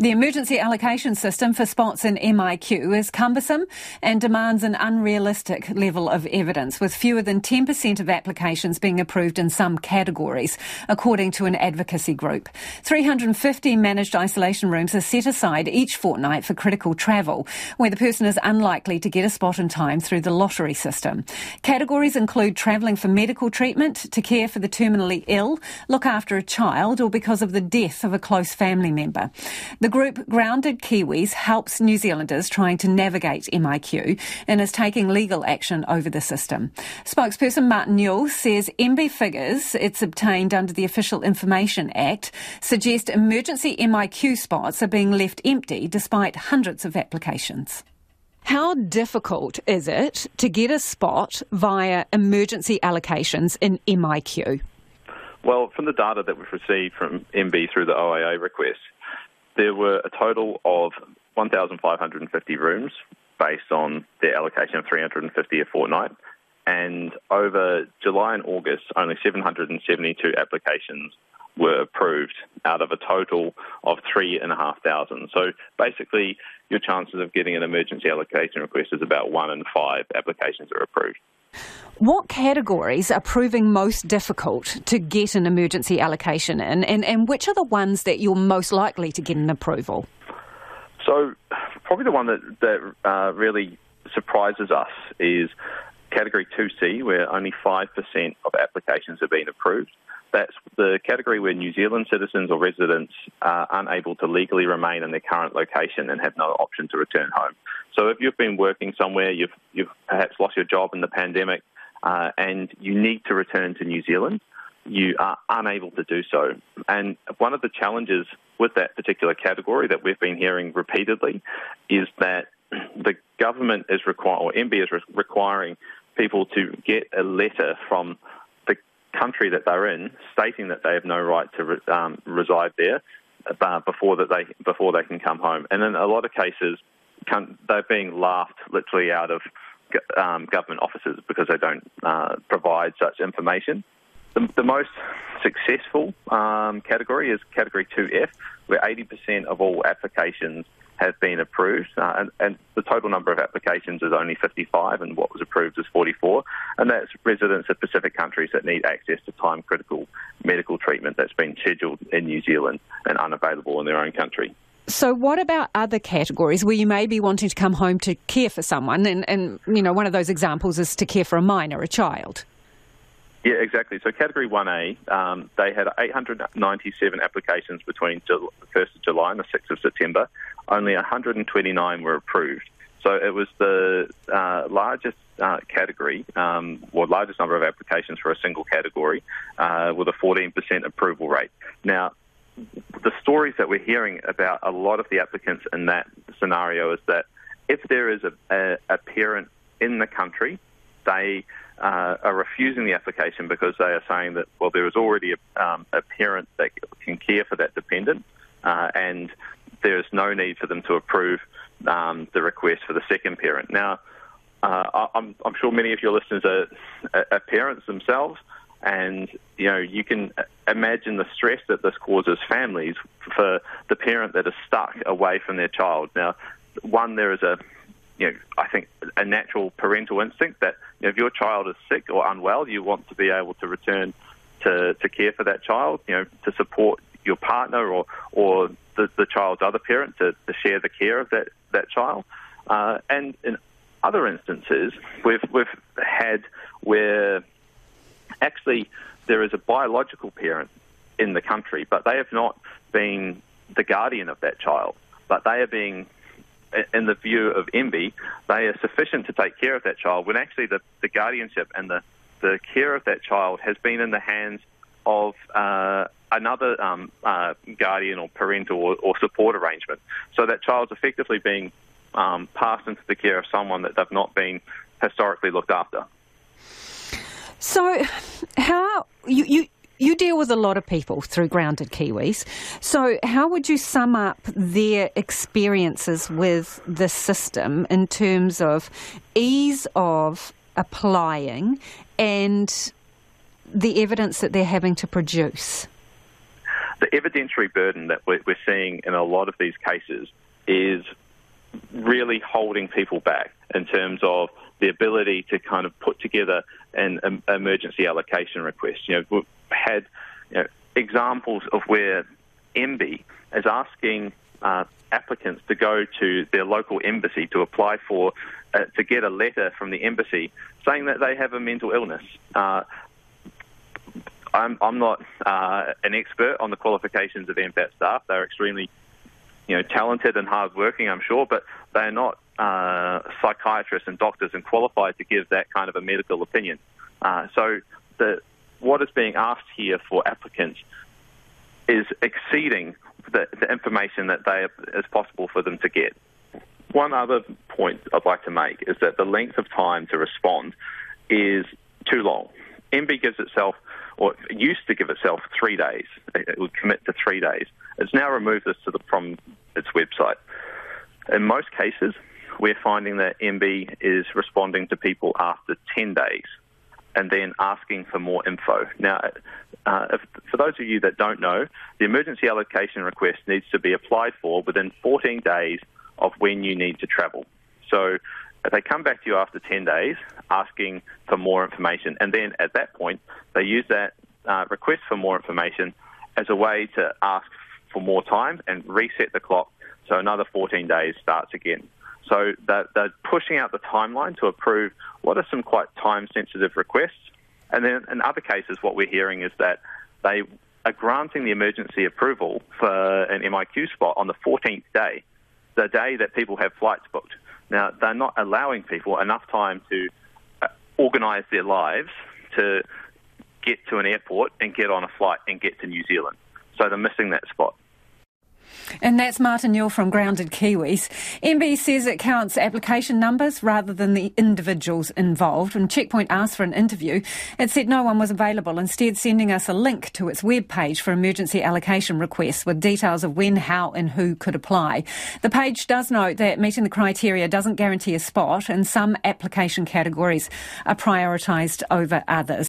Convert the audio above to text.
The emergency allocation system for spots in MIQ is cumbersome and demands an unrealistic level of evidence, with fewer than 10% of applications being approved in some categories, according to an advocacy group. 350 managed isolation rooms are set aside each fortnight for critical travel, where the person is unlikely to get a spot in time through the lottery system. Categories include travelling for medical treatment, to care for the terminally ill, look after a child, or because of the death of a close family member. The group Grounded Kiwis helps New Zealanders trying to navigate MIQ and is taking legal action over the system. Spokesperson Martin Newell says MB figures it's obtained under the Official Information Act suggest emergency MIQ spots are being left empty despite hundreds of applications. How difficult is it to get a spot via emergency allocations in MIQ? Well, from the data that we've received from MB through the OIA request, there were a total of 1,550 rooms based on their allocation of 350 a fortnight. And over July and August, only 772 applications were approved out of a total of 3,500. So basically, your chances of getting an emergency allocation request is about 1 in 5 applications are approved. What categories are proving most difficult to get an emergency allocation in, and which are the ones that you're most likely to get an approval? So probably the one that really surprises us is Category 2C, where only 5% of applications have been approved. That's the category where New Zealand citizens or residents are unable to legally remain in their current location and have no option to return home. So if you've been working somewhere, you've perhaps lost your job in the pandemic, and you need to return to New Zealand, you are unable to do so. And one of the challenges with that particular category that we've been hearing repeatedly is that the government is MB is requiring people to get a letter from the country that they're in, stating that they have no right to reside there before they can come home. And in a lot of cases, they're being laughed literally out of government offices because they don't provide such information. The most successful category is Category 2F, where 80% of all applications have been approved, and the total number of applications is only 55, and what was approved is 44, and that's residents of Pacific countries that need access to time-critical medical treatment that's been scheduled in New Zealand and unavailable in their own country. So what about other categories where you may be wanting to come home to care for someone, and you know, one of those examples is to care for a minor, a child? Yeah, exactly. So Category 1A, they had 897 applications between the 1st of July and the 6th of September. Only 129 were approved. So it was the largest category, or largest number of applications for a single category, with a 14% approval rate. Now, the stories that we're hearing about a lot of the applicants in that scenario is that if there is a parent in the country, they are refusing the application because they are saying that, well, there is already a parent that can care for that dependent, and there is no need for them to approve the request for the second parent. Now, I'm sure many of your listeners are parents themselves, and you know, you can imagine the stress that this causes families for the parent that is stuck away from their child. Now, there is I think a natural parental instinct that if your child is sick or unwell, you want to be able to return to care for that child, to support your partner or the child's other parent to share the care of that child. And in other instances, we've had where actually there is a biological parent in the country, but they have not been the guardian of that child, but they are being, in the view of MB, they are sufficient to take care of that child when actually the guardianship and the care of that child has been in the hands of another guardian or parental or support arrangement. So that child's effectively being passed into the care of someone that they've not been historically looked after. So how you deal with a lot of people through Grounded Kiwis. So how would you sum up their experiences with the system in terms of ease of applying and the evidence that they're having to produce? the evidentiary burden that we're seeing in a lot of these cases is really holding people back in terms of the ability to kind of put together an emergency allocation request. We've had examples of where MBIE is asking applicants to go to their local embassy to apply for, to get a letter from the embassy saying that they have a mental illness. I'm not an expert on the qualifications of MPAT staff. They're extremely talented and hardworking, I'm sure, but they're not psychiatrists and doctors and qualified to give that kind of a medical opinion. So what is being asked here for applicants is exceeding the information that is possible for them to get. One other point I'd like to make is that the length of time to respond is too long. MBIE gives itself, or it used to give itself, 3 days. It would commit to 3 days. It's now removed this from its website. In most cases, we're finding that MBIE is responding to people after 10 days and then asking for more info. Now, for those of you that don't know, the emergency allocation request needs to be applied for within 14 days of when you need to travel. So if they come back to you after 10 days asking for more information, and then at that point they use that request for more information as a way to ask for more time and reset the clock so another 14 days starts again. So they're pushing out the timeline to approve what are some quite time-sensitive requests. And then in other cases, what we're hearing is that they are granting the emergency approval for an MIQ spot on the 14th day, the day that people have flights booked. Now, they're not allowing people enough time to organise their lives to get to an airport and get on a flight and get to New Zealand. So they're missing that spot. And that's Martin Newell from Grounded Kiwis. MBIE says it counts application numbers rather than the individuals involved. When Checkpoint asked for an interview, it said no one was available, instead sending us a link to its webpage for emergency allocation requests with details of when, how and who could apply. The page does note that meeting the criteria doesn't guarantee a spot, and some application categories are prioritised over others.